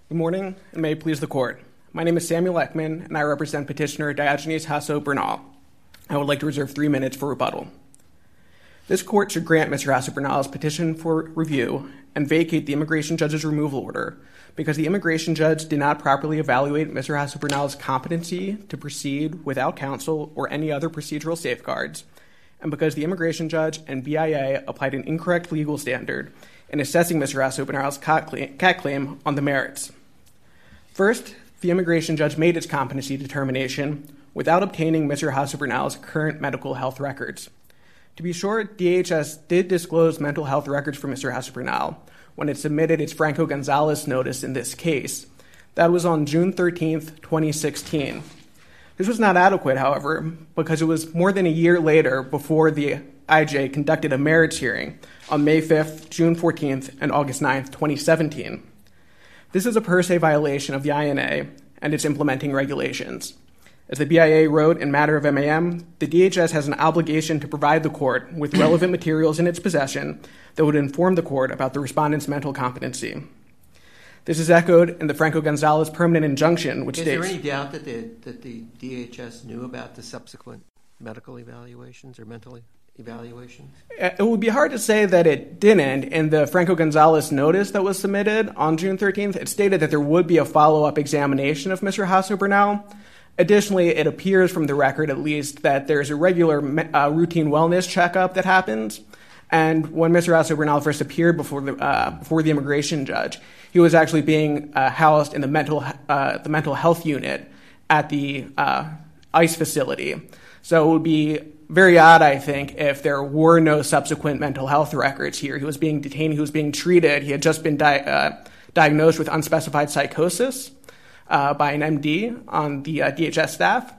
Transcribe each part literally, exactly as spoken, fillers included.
Good morning, and may it please the Court. My name is Samuel Ekman, and I represent petitioner Diogenes Hasso-Bernal. I would like to reserve three minutes for rebuttal. This Court should grant Mister Hasso-Bernal's petition for review and vacate the immigration judge's removal order because the immigration judge did not properly evaluate Mister Hasso-Bernal's competency to proceed without counsel or any other procedural safeguards, and because the immigration judge and B I A applied an incorrect legal standard in assessing Mister Hasso-Bernal's cat claim on the merits. First, the immigration judge made its competency determination without obtaining Mister Hasso-Bernal's current medical health records. To be sure, D H S did disclose mental health records for Mister Hasso-Bernal when it submitted its Franco Gonzalez notice in this case. That was on June thirteenth, twenty sixteen. This was not adequate, however, because it was more than a year later before the I J conducted a merits hearing on May fifth, June fourteenth, and August ninth, twenty seventeen. This is a per se violation of the I N A and its implementing regulations. As the B I A wrote in Matter of M A M, the D H S has an obligation to provide the court with relevant materials in its possession that would inform the court about the respondent's mental competency. This is echoed in the Franco Gonzalez permanent injunction, which is states... Is there any doubt that the, that the D H S knew about the subsequent medical evaluations or mental evaluations? It would be hard to say that it didn't. In the Franco Gonzalez notice that was submitted on June thirteenth, it stated that there would be a follow-up examination of Mister Hasso-Bernal. Additionally, it appears from the record, at least, that there's a regular uh, routine wellness checkup that happens. And when Mister Hasso-Bernal first appeared before the uh, before the immigration judge, he was actually being uh, housed in the mental uh, the mental health unit at the uh, ICE facility. So it would be very odd, I think, if there were no subsequent mental health records here. He was being detained. He was being treated. He had just been di- uh, diagnosed with unspecified psychosis uh, by an M D on the uh, D H S staff.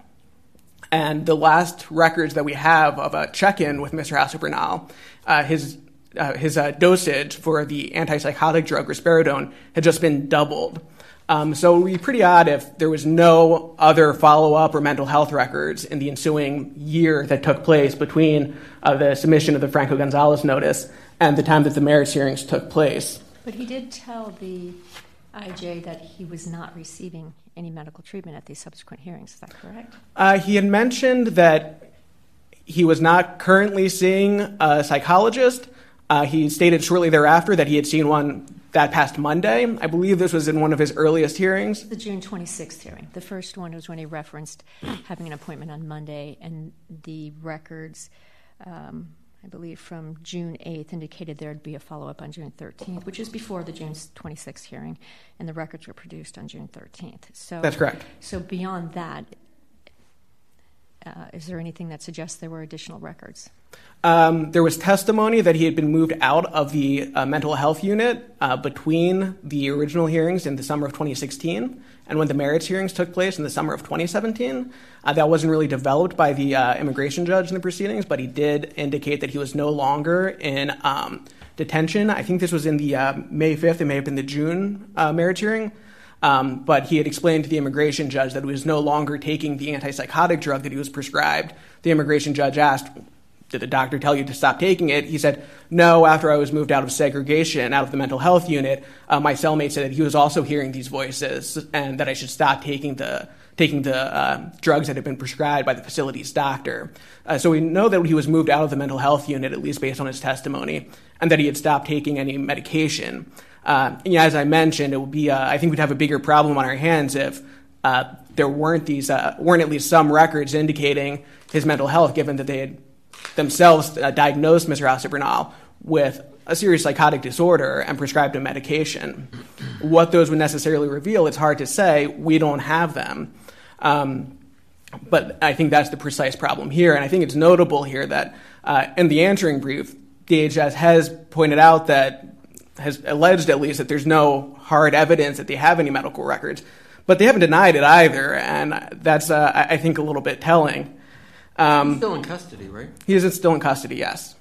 And the last records that we have of a check-in with Mister Hasso-Bernal, uh, his uh, his uh, dosage for the antipsychotic drug risperidone had just been doubled. Um, so it would be pretty odd if there was no other follow-up or mental health records in the ensuing year that took place between uh, the submission of the Franco Gonzalez notice and the time that the merits hearings took place. But he did tell the I J that he was not receiving any medical treatment at these subsequent hearings. Is that correct? Uh, he had mentioned that he was not currently seeing a psychologist. Uh, he stated shortly thereafter that he had seen one that past Monday. I believe this was in one of his earliest hearings. The June twenty-sixth hearing. The first one was when he referenced having an appointment on Monday, and the records, um, I believe from June eighth, indicated there would be a follow-up on June thirteenth, which is before the June twenty-sixth hearing, and the records were produced on June thirteenth. So that's correct. So beyond that, uh, is there anything that suggests there were additional records? Um, there was testimony that he had been moved out of the uh, mental health unit uh, between the original hearings in the summer of twenty sixteen and when the merits hearings took place in the summer of twenty seventeen. Uh, that wasn't really developed by the uh, immigration judge in the proceedings, but he did indicate that he was no longer in um, detention. I think this was in the uh, May fifth. It may have been the June uh, merits hearing. Um, but he had explained to the immigration judge that he was no longer taking the antipsychotic drug that he was prescribed. The immigration judge asked, did the doctor tell you to stop taking it? He said, no, after I was moved out of segregation, out of the mental health unit, uh, my cellmate said that he was also hearing these voices and that I should stop taking the taking the uh, drugs that had been prescribed by the facility's doctor. Uh, so we know that he was moved out of the mental health unit, at least based on his testimony, and that he had stopped taking any medication. Uh, you know, as I mentioned, it would be, uh, I think we'd have a bigger problem on our hands if uh, there weren't these, uh, weren't at least some records indicating his mental health, given that they had themselves uh, diagnosed Mister Hasso-Bernal with a serious psychotic disorder and prescribed him medication. What those would necessarily reveal, it's hard to say. We don't have them. Um, but I think that's the precise problem here. And I think it's notable here that uh, in the answering brief, D H S has pointed out that, has alleged at least, that there's no hard evidence that they have any medical records. But they haven't denied it either. And that's, uh, I think, a little bit telling. Um, He's still in custody, right? He is still in custody, yes.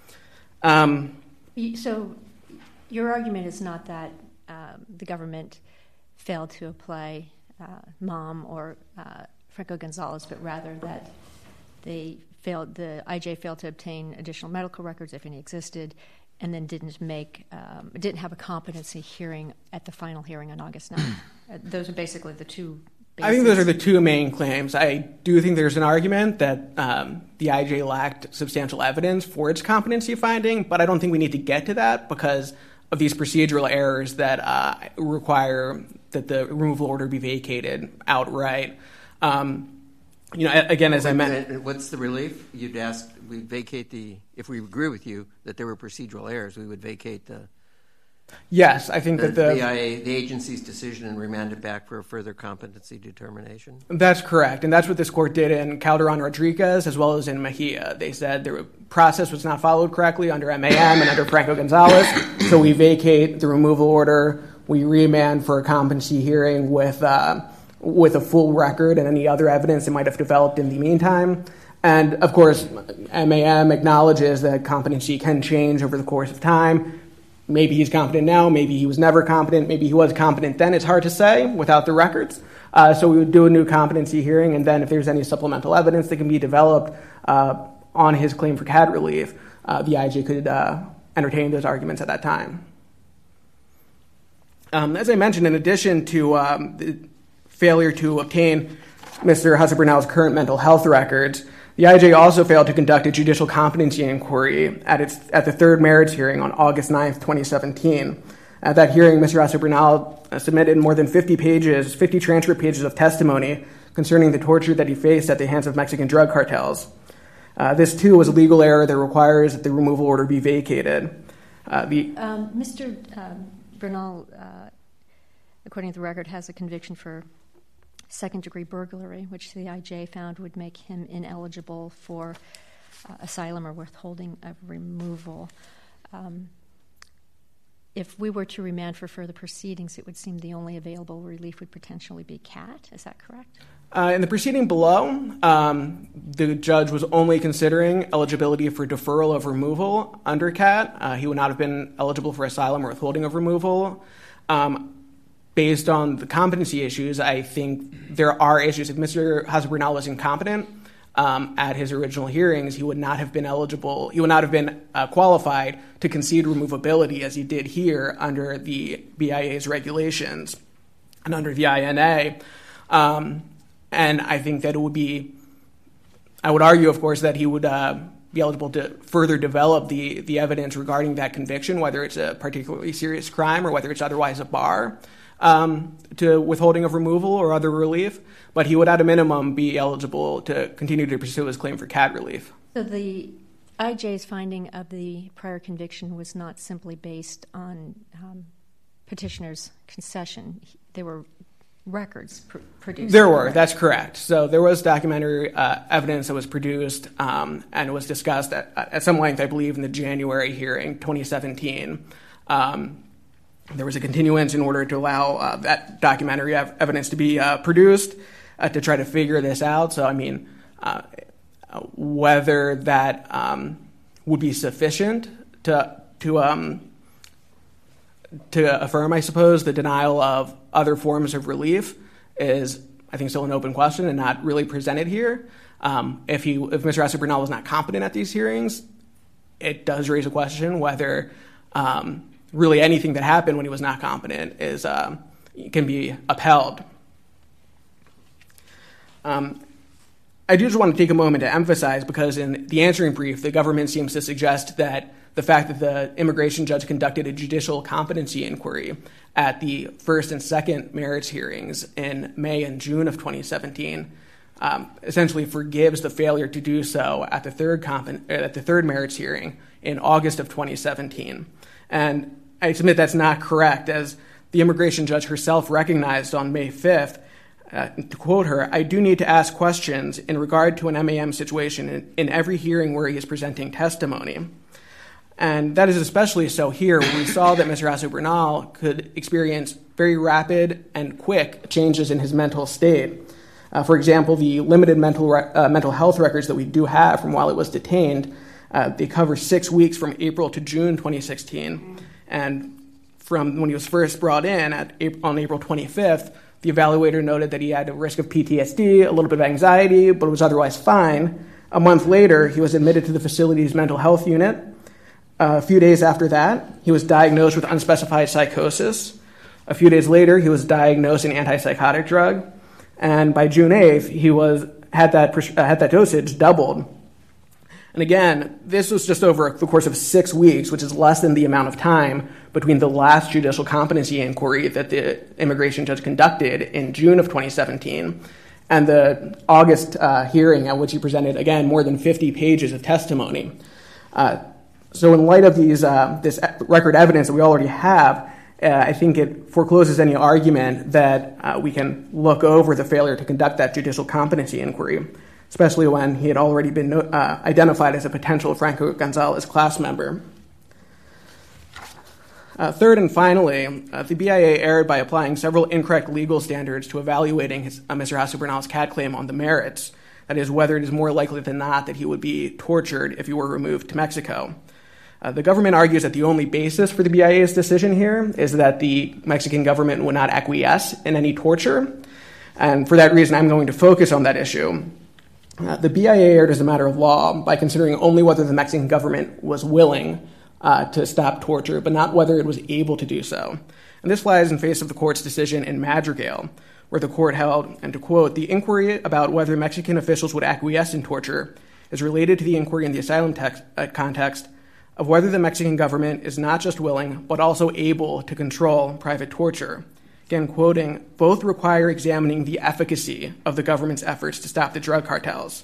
Um, so your argument is not that um, the government failed to apply uh, Mom or uh, Franco Gonzalez, but rather that they failed, the I J failed to obtain additional medical records, if any existed, and then didn't make, um, didn't have a competency hearing at the final hearing on August ninth. uh, those are basically the two bases. I think those are the two main claims. I do think there's an argument that um, the I J lacked substantial evidence for its competency finding, but I don't think we need to get to that because of these procedural errors that uh, require that the removal order be vacated outright. Um, you know, again, as I mentioned, what's the relief? You'd ask we vacate the. If we agree with you that there were procedural errors, we would vacate the. Yes, I think the that the B I A, the agency's decision, and remand it back for a further competency determination. That's correct, and that's what this court did in Calderon Rodriguez as well as in Mejia. They said the process was not followed correctly under M A M and under Franco Gonzalez, so we vacate the removal order. We remand for a competency hearing with uh, with a full record and any other evidence that might have developed in the meantime. And of course, M A M acknowledges that competency can change over the course of time. Maybe he's competent now, maybe he was never competent, maybe he was competent then. It's hard to say without the records. Uh, so we would do a new competency hearing, and then if there's any supplemental evidence that can be developed uh, on his claim for C A D relief, uh, the I J could uh, entertain those arguments at that time. Um, as I mentioned, in addition to um, the failure to obtain Mister Hussert-Bernal's current mental health records, the I J also failed to conduct a judicial competency inquiry at its at the third merits hearing on August ninth, twenty seventeen. At that hearing, Mister Hussert-Bernal submitted more than fifty pages, fifty transcript pages of testimony concerning the torture that he faced at the hands of Mexican drug cartels. Uh, this, too, was a legal error that requires that the removal order be vacated. Uh, the um, Mister Um, Bernal, uh, according to the record, has a conviction for second-degree burglary, which the I J found would make him ineligible for uh, asylum or withholding of removal. Um, if we were to remand for further proceedings, it would seem the only available relief would potentially be C A T. Is that correct? Uh, in the proceeding below, um, the judge was only considering eligibility for deferral of removal under C A T. Uh, he would not have been eligible for asylum or withholding of removal. Um, Based on the competency issues, I think there are issues. If Mister Hussert-Bernal was incompetent um, at his original hearings, he would not have been eligible, he would not have been uh, qualified to concede removability as he did here under the B I A's regulations and under the I N A. Um, and I think that it would be, I would argue, of course, that he would uh, be eligible to further develop the, the evidence regarding that conviction, whether it's a particularly serious crime or whether it's otherwise a bar. Um, to withholding of removal or other relief, but he would at a minimum be eligible to continue to pursue his claim for C A D relief. So the I J's finding of the prior conviction was not simply based on um, petitioner's concession. There were records pr- produced. There were, that's correct. So there was documentary uh, evidence that was produced um, and it was discussed at, at some length, I believe, in the January hearing, twenty seventeen. Um, There was a continuance in order to allow uh, that documentary ev- evidence to be uh, produced uh, to try to figure this out. So, I mean, uh, whether that um, would be sufficient to to um, to affirm, I suppose, the denial of other forms of relief is, I think, still an open question and not really presented here. Um, if he, if Mister Hussert-Bernal was not competent at these hearings, it does raise a question whether Um, really anything that happened when he was not competent is um, can be upheld. Um, I do just want to take a moment to emphasize, because in the answering brief, the government seems to suggest that the fact that the immigration judge conducted a judicial competency inquiry at the first and second merits hearings in May and June of twenty seventeen um, essentially forgives the failure to do so at the third comp- at the third merits hearing in August of twenty seventeen. And I submit that's not correct, as the immigration judge herself recognized on May fifth, uh, to quote her, "I do need to ask questions in regard to an M A M situation in, in every hearing where he is presenting testimony." And that is especially so here, where we saw that Mister Hussert-Bernal could experience very rapid and quick changes in his mental state. Uh, for example, the limited mental re- uh, mental health records that we do have from while it was detained, uh, they cover six weeks from April to June twenty sixteen. And from when he was first brought in at April, on April twenty-fifth, the evaluator noted that he had a risk of P T S D, a little bit of anxiety, but was otherwise fine. A month later, he was admitted to the facility's mental health unit. A few days after that, he was diagnosed with unspecified psychosis. A few days later, he was diagnosed an antipsychotic drug. And by June eighth, he was had that, uh, had that dosage doubled. And again, this was just over the course of six weeks, which is less than the amount of time between the last judicial competency inquiry that the immigration judge conducted in June of twenty seventeen and the August uh, hearing at which he presented, again, more than fifty pages of testimony. Uh, so in light of these uh, this record evidence that we already have, uh, I think it forecloses any argument that uh, we can look over the failure to conduct that judicial competency inquiry, especially when he had already been uh, identified as a potential Franco Gonzalez class member. Uh, third and finally, uh, the B I A erred by applying several incorrect legal standards to evaluating his, uh, Mister Hassan Bernal's C A D claim on the merits, that is, whether it is more likely than not that he would be tortured if he were removed to Mexico. Uh, the government argues that the only basis for the B I A's decision here is that the Mexican government would not acquiesce in any torture, and for that reason, I'm going to focus on that issue. Uh, the B I A erred as a matter of law by considering only whether the Mexican government was willing uh, to stop torture, but not whether it was able to do so. And this flies in face of the court's decision in Madrigal, where the court held, and to quote, "The inquiry about whether Mexican officials would acquiesce in torture is related to the inquiry in the asylum text, uh, context of whether the Mexican government is not just willing, but also able to control private torture." Again, quoting, "Both require examining the efficacy of the government's efforts to stop the drug cartels."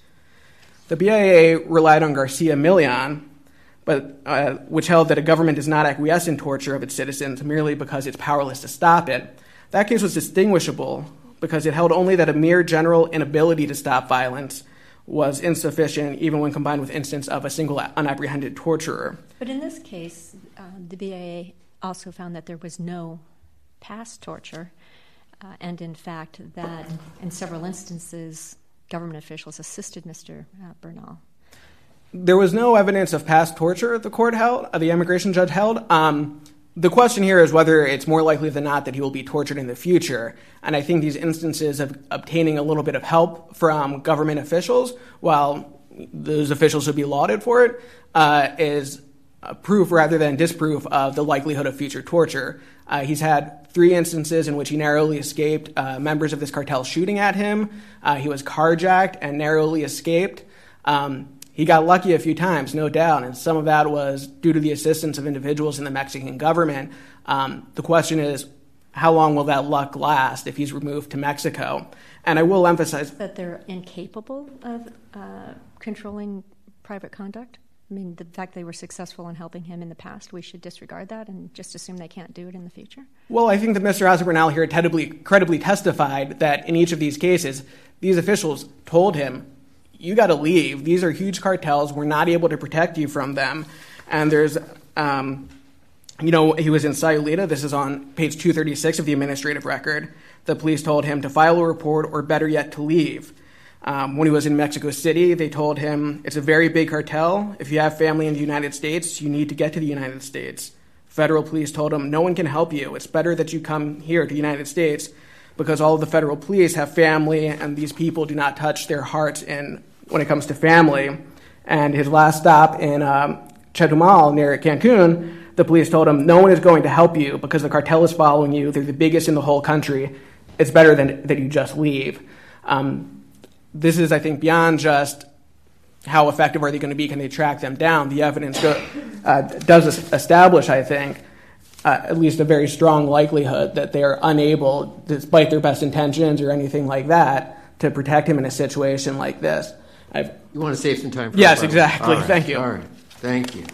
The B I A relied on Garcia Millan, but uh, which held that a government does not acquiesce in torture of its citizens merely because it's powerless to stop it. That case was distinguishable because it held only that a mere general inability to stop violence was insufficient, even when combined with instance of a single unapprehended torturer. But in this case, um, the B I A also found that there was no past torture, uh, and in fact that in several instances, government officials assisted Mister Uh, Bernal. There was no evidence of past torture, the court held, uh, the immigration judge held. Um, the question here is whether it's more likely than not that he will be tortured in the future. And I think these instances of obtaining a little bit of help from government officials, while those officials should be lauded for it, uh, is uh, proof rather than disproof of the likelihood of future torture. Uh, he's had three instances in which he narrowly escaped uh, members of this cartel shooting at him. Uh, he was carjacked and narrowly escaped. Um, He got lucky a few times, no doubt, and some of that was due to the assistance of individuals in the Mexican government. Um, the question is, how long will that luck last if he's removed to Mexico? And I will emphasize that they're incapable of uh, controlling private conduct. I mean, the fact they were successful in helping him in the past, we should disregard that and just assume they can't do it in the future? Well, I think that Mister Hassan Bernal here credibly, credibly testified that in each of these cases, these officials told him, you got to leave. These are huge cartels. We're not able to protect you from them. And there's, um, you know, he was in Sayulita. This is on page two thirty-six of the administrative record. The police told him to file a report or better yet to leave. Um, when he was in Mexico City, they told him it's a very big cartel. If you have family in the United States, you need to get to the United States. Federal police told him no one can help you. It's better that you come here to the United States because all of the federal police have family and these people do not touch their hearts in when it comes to family. And his last stop in um, Chetumal near Cancun, the police told him, no one is going to help you because the cartel is following you. They're the biggest in the whole country. It's better than that you just leave. Um, this is, I think, beyond just how effective are they going to be, can they track them down? The evidence go, uh, does establish, I think, uh, at least a very strong likelihood that they are unable, despite their best intentions or anything like that, to protect him in a situation like this. I've, you want to save some time for Yes, that, exactly. Right. Thank you. All right. Thank you.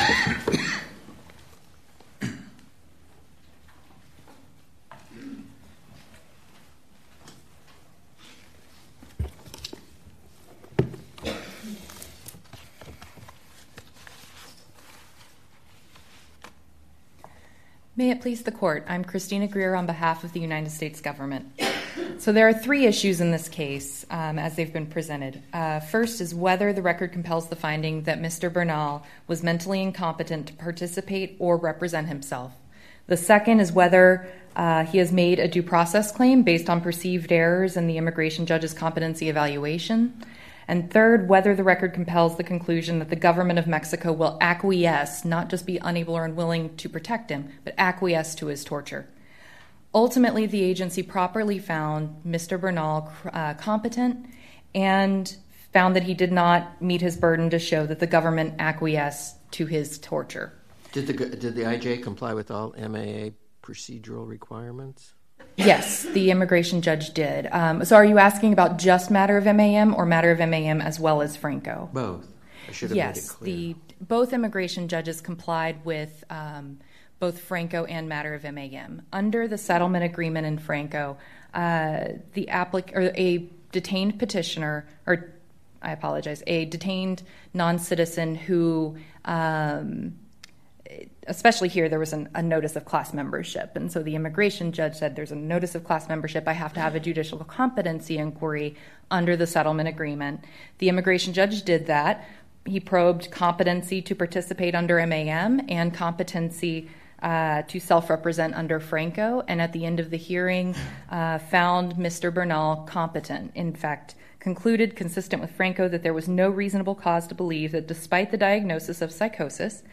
May it please the Court, I'm Christina Greer on behalf of the United States government. So there are three issues in this case um, as they've been presented. Uh, first is whether the record compels the finding that Mister Bernal was mentally incompetent to participate or represent himself. The second is whether uh, he has made a due process claim based on perceived errors in the immigration judge's competency evaluation. And third, whether the record compels the conclusion that the government of Mexico will acquiesce, not just be unable or unwilling to protect him, but acquiesce to his torture. Ultimately, the agency properly found Mister Bernal uh, competent and found that he did not meet his burden to show that the government acquiesced to his torture. Did the did the I J comply with all M A A procedural requirements? Yes, the immigration judge did. Um, so are you asking about just matter of M A M or matter of M A M as well as Franco? Both. I should have yes, made it clear. the both immigration judges complied with um, both Franco and matter of M A M. Under the settlement agreement in Franco, uh, the applic- or a detained petitioner, or I apologize, a detained non-citizen who, um, especially here, there was an, a notice of class membership. And so the immigration judge said there's a notice of class membership. I have to have a judicial competency inquiry under the settlement agreement. The immigration judge did that. He probed competency to participate under M A M and competency uh, to self-represent under Franco. And at the end of the hearing, uh, found Mister Bernal competent. In fact, concluded, consistent with Franco, that there was no reasonable cause to believe that despite the diagnosis of psychosis,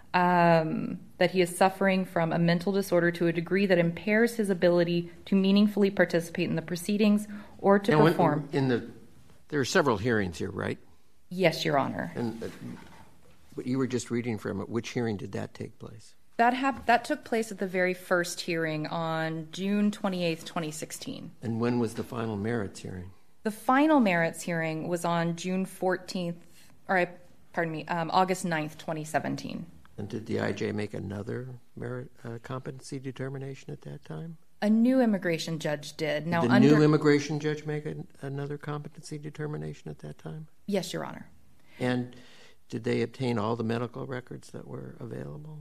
um, that he is suffering from a mental disorder to a degree that impairs his ability to meaningfully participate in the proceedings or to now, perform. In the, there are several hearings here, right? Yes, Your Honor. And uh, what you were just reading from it, which hearing did that take place? That hap- that took place at the very first hearing on June twenty-eighth, twenty sixteen. And when was the final merits hearing? The final merits hearing was on June fourteenth, or pardon me, um, August ninth, twenty seventeen. And did the I J make another merit uh, competency determination at that time? A new immigration judge did. Now, did the under- new immigration judge make a, another competency determination at that time? Yes, Your Honor. And did they obtain all the medical records that were available?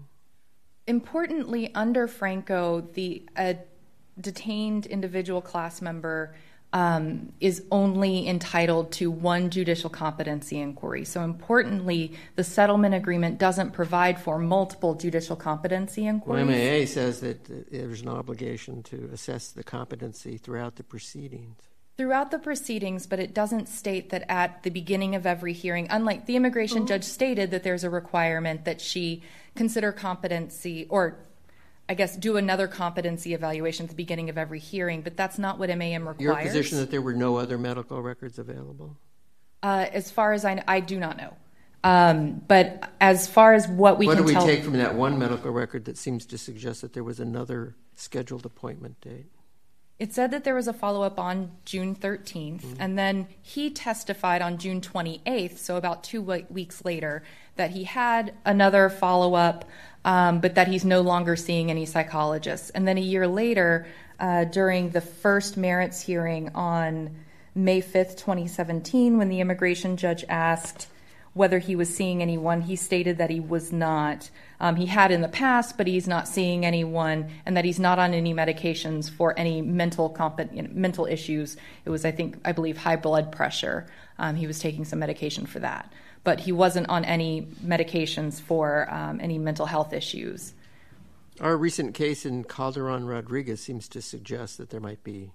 Importantly, under Franco, the uh, detained individual class member um, is only entitled to one judicial competency inquiry. So importantly, the settlement agreement doesn't provide for multiple judicial competency inquiries. Well, M A A says that uh, there's an obligation to assess the competency throughout the proceedings. Throughout the proceedings, but it doesn't state that at the beginning of every hearing, unlike the immigration oh. judge stated that there's a requirement that she consider competency, or I guess do another competency evaluation at the beginning of every hearing, but that's not what M A M requires. Your position that there were no other medical records available? Uh, as far as I know, I do not know. Um, but as far as what we what can tell... What do we tell, take from that one medical record that seems to suggest that there was another scheduled appointment date? It said that there was a follow-up on June thirteenth, mm-hmm. and then he testified on June twenty-eighth, so about two weeks later, that he had another follow-up, um, but that he's no longer seeing any psychologists. And then a year later, uh, during the first merits hearing on May fifth, twenty seventeen, when the immigration judge asked whether he was seeing anyone, he stated that he was not. Um, he had in the past, but he's not seeing anyone, and that he's not on any medications for any mental comp- you know, mental issues. It was, I think, I believe, high blood pressure. Um, he was taking some medication for that. But he wasn't on any medications for um, any mental health issues. Our recent case in Calderon Rodriguez seems to suggest that there might be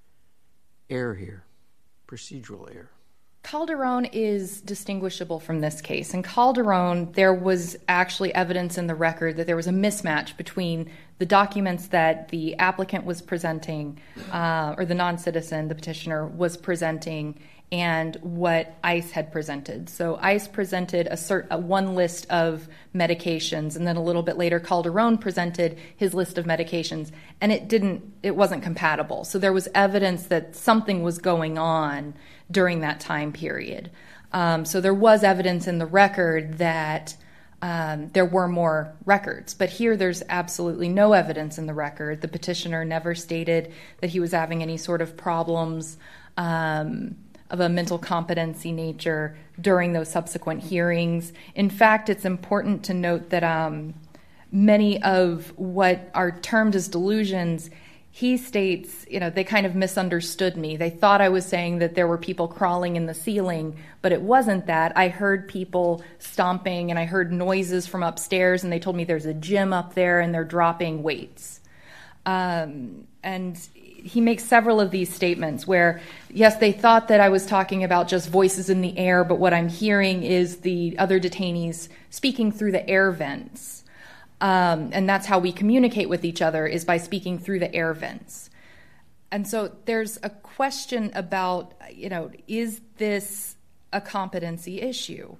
error here, procedural error. Calderon is distinguishable from this case. In Calderon, there was actually evidence in the record that there was a mismatch between the documents that the applicant was presenting, uh, or the non-citizen, the petitioner, was presenting, and what ICE had presented. So ICE presented a, cert- a one list of medications, and then a little bit later, Calderon presented his list of medications, and it didn't. It wasn't compatible. So there was evidence that something was going on during that time period. Um, so there was evidence in the record that um, there were more records. But here there's absolutely no evidence in the record. The petitioner never stated that he was having any sort of problems um, of a mental competency nature during those subsequent hearings. In fact, it's important to note that um, many of what are termed as delusions, he states, you know, they kind of misunderstood me. They thought I was saying that there were people crawling in the ceiling, but it wasn't that. I heard people stomping, and I heard noises from upstairs, and they told me there's a gym up there, and they're dropping weights. Um, and he makes several of these statements where, yes, they thought that I was talking about just voices in the air, but what I'm hearing is the other detainees speaking through the air vents. Um, and that's how we communicate with each other, is by speaking through the air vents. And so there's a question about, you know, is this a competency issue?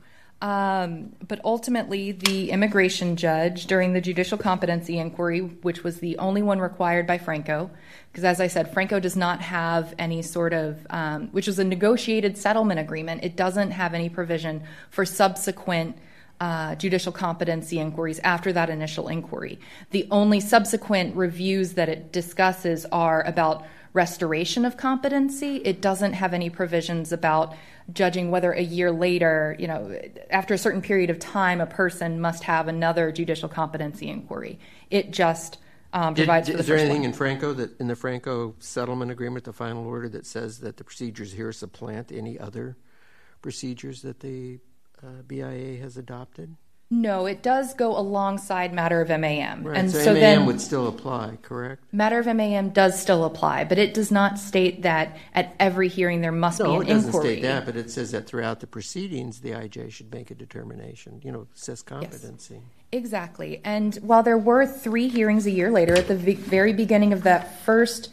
Um, but ultimately, the immigration judge, during the judicial competency inquiry, which was the only one required by Franco, because as I said, Franco does not have any sort of, um, which was a negotiated settlement agreement, it doesn't have any provision for subsequent uh, judicial competency inquiries after that initial inquiry. The only subsequent reviews that it discusses are about restoration of competency. It doesn't have any provisions about judging whether a year later, you know, after a certain period of time, a person must have another judicial competency inquiry. It just um, provides Did, for the Is there first anything one. in Franco that in the Franco settlement agreement, the final order, that says that the procedures here supplant any other procedures that the uh, B I A has adopted? No, it does go alongside matter of M A M. Right, and so, so M A M then would still apply, correct? matter of M A M does still apply, but it does not state that at every hearing there must No, be it an doesn't inquiry. state that, but it says that throughout the proceedings, the I J should make a determination. You know, it says competency. Yes, exactly. And while there were three hearings a year later, at the v- very beginning of that first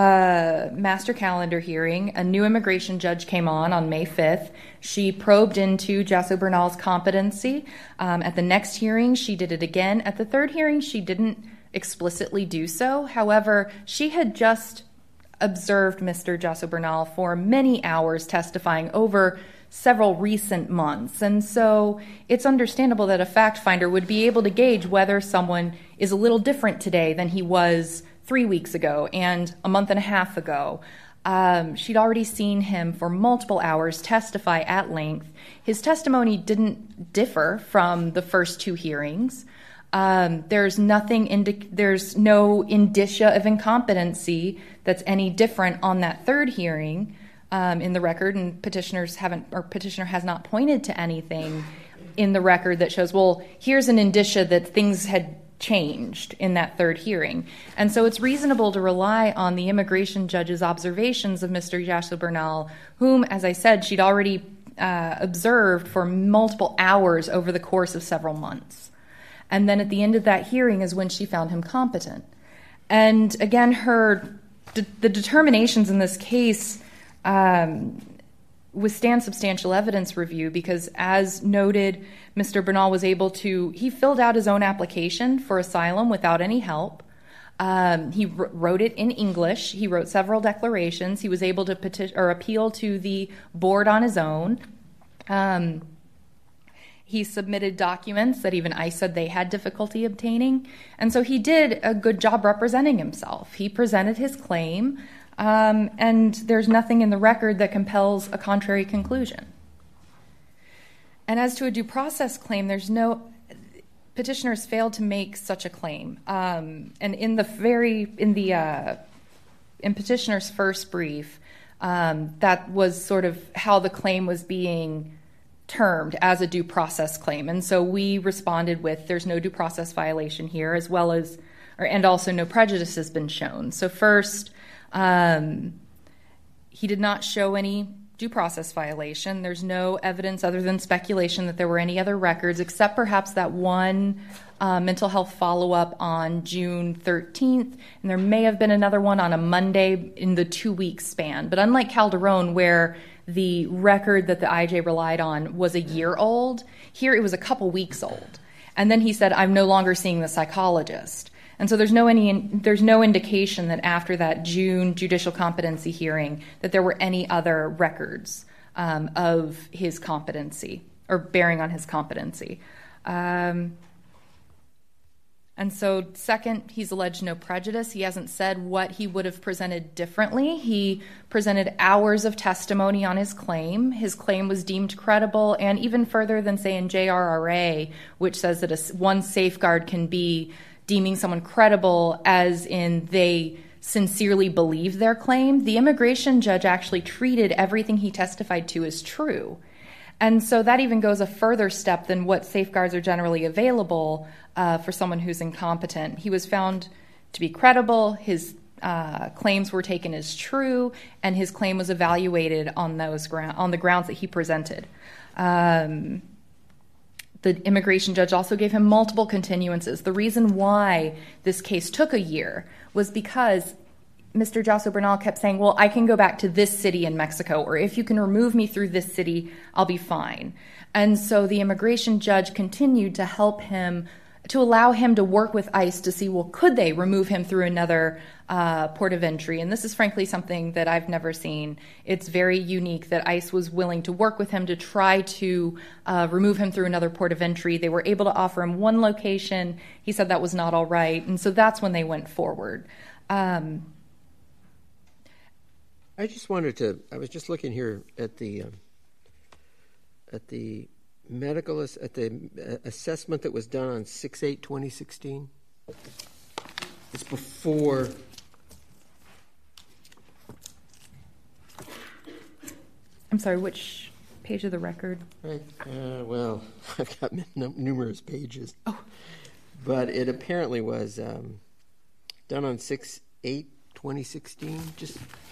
uh, master calendar hearing, a new immigration judge came on on May fifth. She probed into Jasso Bernal's competency. Um, at the next hearing, she did it again. At the third hearing, she didn't explicitly do so. However, she had just observed Mister Jasso Bernal for many hours, testifying over several recent months. And so it's understandable that a fact finder would be able to gauge whether someone is a little different today than he was three weeks ago and a month and a half ago. Um, she'd already seen him for multiple hours testify at length. His testimony didn't differ from the first two hearings. Um, there's nothing, indi- there's no indicia of incompetency that's any different on that third hearing um, in the record, and petitioners haven't, or petitioner has not pointed to anything in the record that shows, well, here's an indicia that things had changed in that third hearing. And so it's reasonable to rely on the immigration judge's observations of Mister Jasso Bernal, whom, as I said, she'd already uh, observed for multiple hours over the course of several months. And then at the end of that hearing is when she found him competent. And again, her de- the determinations in this case um, withstand substantial evidence review because, as noted, Mister Bernal was able to, he filled out his own application for asylum without any help. Um, he r- wrote it in English. He wrote several declarations. He was able to petition or appeal to the board on his own. Um, he submitted documents that even ICE said they had difficulty obtaining. And so he did a good job representing himself. He presented his claim, um, and there's nothing in the record that compels a contrary conclusion. And as to a due process claim, there's no, petitioners failed to make such a claim. Um, and in the very, in the, uh, in petitioner's first brief, um, that was sort of how the claim was being termed, as a due process claim. And so we responded with, there's no due process violation here, as well as, or, and also no prejudice has been shown. So first, um, he did not show any due process violation. There's no evidence other than speculation that there were any other records, except perhaps that one uh, mental health follow-up on June thirteenth, and there may have been another one on a Monday in the two-week span. But unlike Calderon, where the record that the I J relied on was a year old, here it was a couple weeks old. And then he said, I'm no longer seeing the psychologist. And so there's no any there's no indication that after that June judicial competency hearing that there were any other records um, of his competency or bearing on his competency. Um, and so second, he's alleged no prejudice. He hasn't said what he would have presented differently. He presented hours of testimony on his claim. His claim was deemed credible, and even further than, say, in J R R A, which says that a, one safeguard can be deeming someone credible as in they sincerely believe their claim, the immigration judge actually treated everything he testified to as true. And so that even goes a further step than what safeguards are generally available uh, for someone who's incompetent. He was found to be credible. His uh, claims were taken as true, and his claim was evaluated on those ground on the grounds that he presented. Um, the immigration judge also gave him multiple continuances. The reason why this case took a year was because Mister Jaso Bernal kept saying, well, I can go back to this city in Mexico, or if you can remove me through this city, I'll be fine. And so the immigration judge continued to help him, to allow him to work with ICE to see, well, could they remove him through another uh, port of entry? And this is frankly something that I've never seen. It's very unique that ICE was willing to work with him to try to uh, remove him through another port of entry. They were able to offer him one location. He said that was not all right. And so that's when they went forward. Um, I just wanted to, I was just looking here at the, um, at the medical, at the assessment that was done on six eight twenty sixteen. It's before, I'm sorry, which page of the record? Right. Uh, well, I've got n- numerous pages. Oh. But it apparently was um, done on six eight twenty sixteen. Just...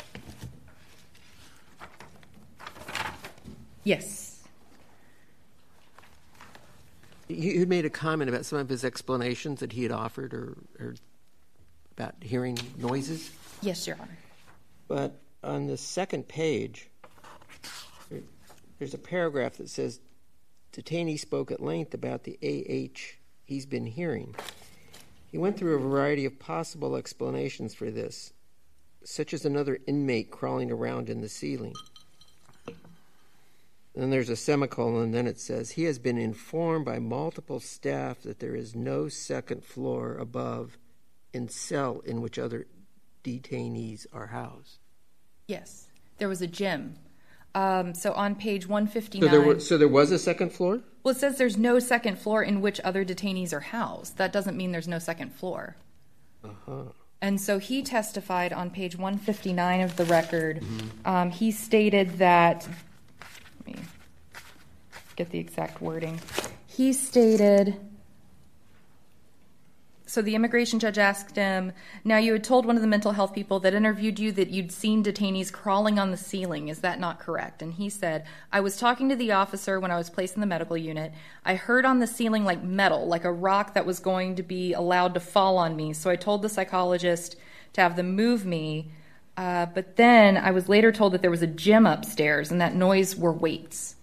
Yes. You had made a comment about some of his explanations that he had offered or, or about hearing noises. Yes, Your Honor. But on the second page, there's a paragraph that says, detainee spoke at length about the A H he's been hearing. He went through a variety of possible explanations for this, such as another inmate crawling around in the ceiling. Then there's a semicolon, and then it says, he has been informed by multiple staff that there is no second floor above in cell in which other detainees are housed. Yes. There was a gym. Um, so on page one fifty-nine... So there, were, so there was a second floor? Well, it says there's no second floor in which other detainees are housed. That doesn't mean there's no second floor. Uh-huh. And so he testified on page one fifty-nine of the record. Mm-hmm. Um, he stated that... Let me get the exact wording. He stated, so the immigration judge asked him, now you had told one of the mental health people that interviewed you that you'd seen detainees crawling on the ceiling. Is that not correct? And he said, I was talking to the officer when I was placed in the medical unit. I heard on the ceiling like metal, like a rock that was going to be allowed to fall on me. So I told the psychologist to have them move me. Uh, but then I was later told that there was a gym upstairs and that noise were weights.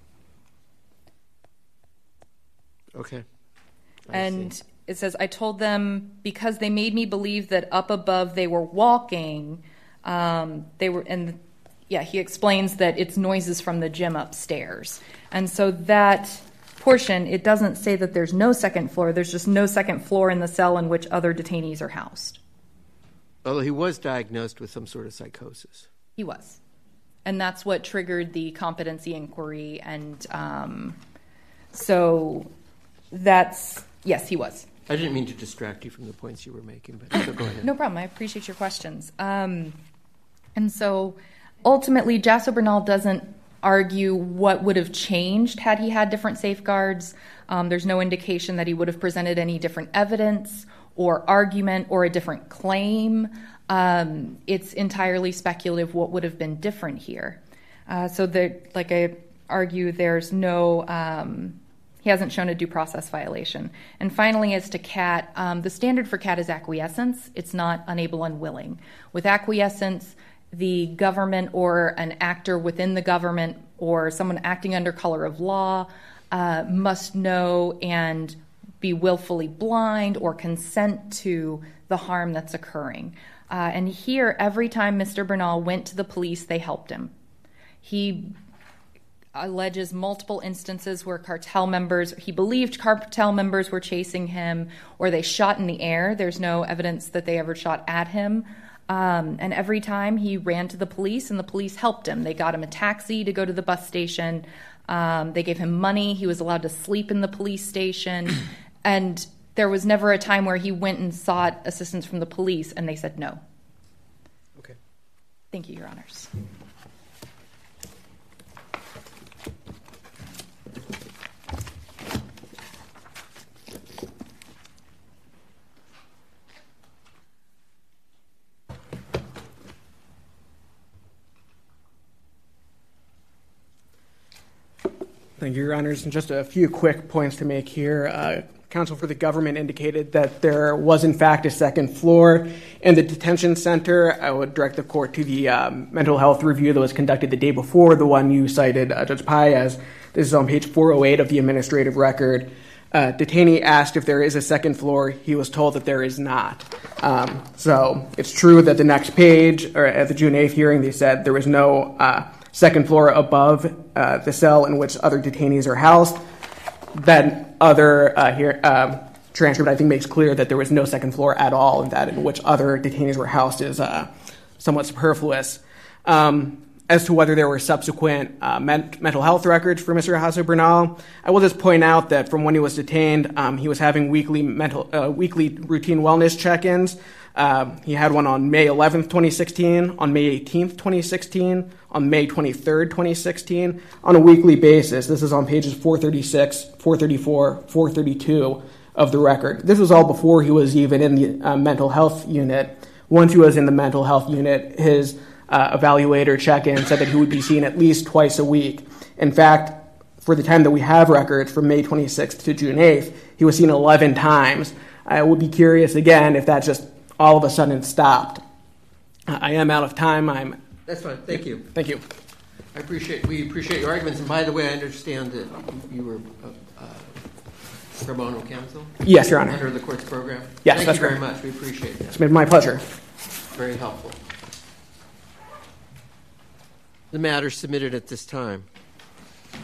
Okay. I and see. It says, I told them because they made me believe that up above they were walking, um, they were, and yeah, he explains that it's noises from the gym upstairs. And so that portion, it doesn't say that there's no second floor. There's just no second floor in the cell in which other detainees are housed. Although he was diagnosed with some sort of psychosis. He was. And that's what triggered the competency inquiry. And um, so that's, yes, he was. I didn't mean to distract you from the points you were making, but so go ahead. No problem. I appreciate your questions. Um, and so ultimately, Jaso Bernal doesn't argue what would have changed had he had different safeguards. Um, there's no indication that he would have presented any different evidence or argument or a different claim. Um, it's entirely speculative what would have been different here. Uh, so, there, like I argue, there's no, um, he hasn't shown a due process violation. And finally, as to C A T, um, the standard for C A T is acquiescence. It's not unable, unwilling. With acquiescence, the government or an actor within the government or someone acting under color of law uh, must know and be willfully blind or consent to the harm that's occurring. Uh, and here, every time Mister Bernal went to the police, they helped him. He alleges multiple instances where cartel members, he believed cartel members were chasing him or they shot in the air. There's no evidence that they ever shot at him. Um, and every time he ran to the police and the police helped him. They got him a taxi to go to the bus station. Um, they gave him money. He was allowed to sleep in the police station. And there was never a time where he went and sought assistance from the police and they said no. Okay. Thank you, Your Honors. Thank you, Your Honors. And just a few quick points to make here. Uh, counsel for the government indicated that there was, in fact, a second floor in the detention center. I would direct the court to the um, mental health review that was conducted the day before, the one you cited, uh, Judge Paez. This is on page four oh eight of the administrative record. Uh, detainee asked if there is a second floor. He was told that there is not. Um, so it's true that the next page, or at the June eighth hearing, they said there was no uh, second floor above uh, the cell in which other detainees are housed. That other uh, here, um, transcript, I think, makes clear that there was no second floor at all, and that in which other detainees were housed is uh, somewhat superfluous. Um, as to whether there were subsequent uh, men- mental health records for Mister Hasse Bernal, I will just point out that from when he was detained, um, he was having weekly mental, uh, weekly routine wellness check-ins. Uh, he had one on May eleventh, twenty sixteen, on May eighteenth, twenty sixteen, on May twenty-third, twenty sixteen, on a weekly basis. This is on pages four thirty-six, four thirty-four, four thirty-two of the record. This was all before he was even in the uh, mental health unit. Once he was in the mental health unit, his uh, evaluator check-in said that he would be seen at least twice a week. In fact, for the time that we have records from May twenty-sixth to June eighth, he was seen eleven times. I would be curious, again, if that's just all of a sudden stopped. Uh, I am out of time. I'm. That's fine. Thank you. Thank you. I appreciate. We appreciate your arguments. And by the way, I understand that you were uh, uh, pro bono counsel. Yes, Your Honor. Under the court's program. Yes, Thank that's you very correct. much. We appreciate that. It's been my pleasure. Very helpful. The matter submitted at this time.